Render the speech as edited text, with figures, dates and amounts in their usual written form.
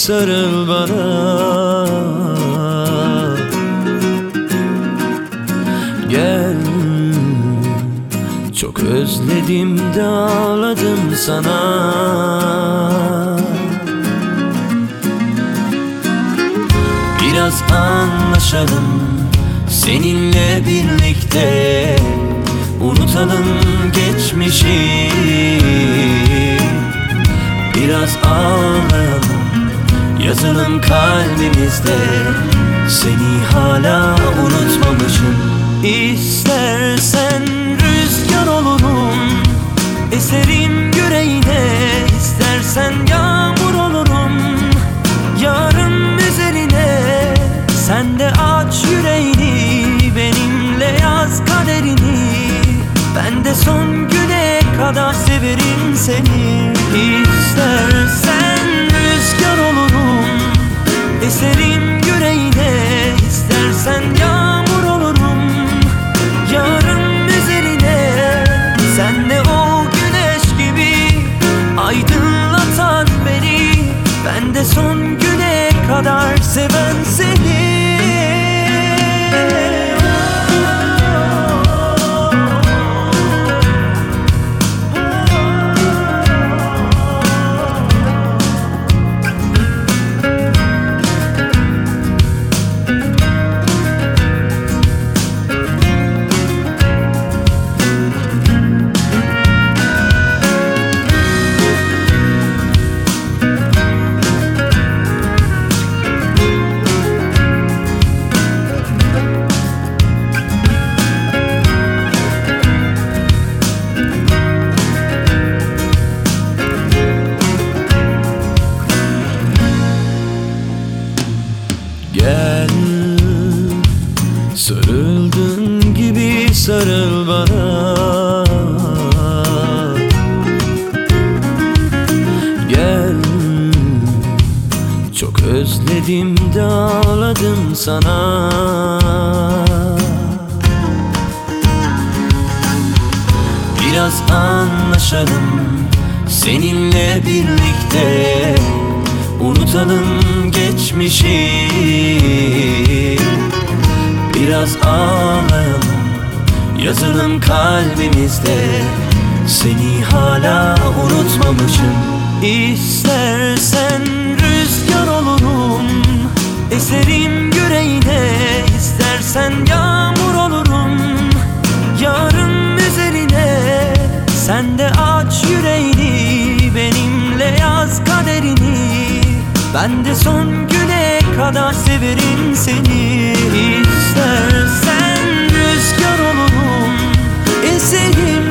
sarıl bana. Gel, çok özledim de ağladım sana. Biraz anlaşalım seninle birlikte, unutalım geçmişi. Biraz ağlayalım, yazalım kalbimizde, seni hala unutmamışım. İstersen rüzgar olurum, eserim yüreğine. İstersen yağmur olurum, yarın üzerine. Sen de aç yüreğini, benimle yaz kaderini. Ben de son güne kadar severim seni. İstersen rüzgar olurum, eserim yüreğine. İstersen yağmur olurum, yarın üzerine. Sen de o güneş gibi aydınlatan beni. Ben de son güne kadar seven seni. Gel, sarıldığın gibi sarıl bana. Gel, çok özledim de ağladım sana. Biraz anlaşalım seninle birlikte, unutalım geçmişi. Biraz ağlayalım, yazalım kalbimizde, seni hala unutmamışım. İstersen rüzgar olurum, eserim yüreğine. İstersen yağmur olurum, yarın üzerine. Sen de aç yüreğini, benimle yaz kaderini. Ben de son güne kadar severim seni. İstersen rüzgar olurum, eserim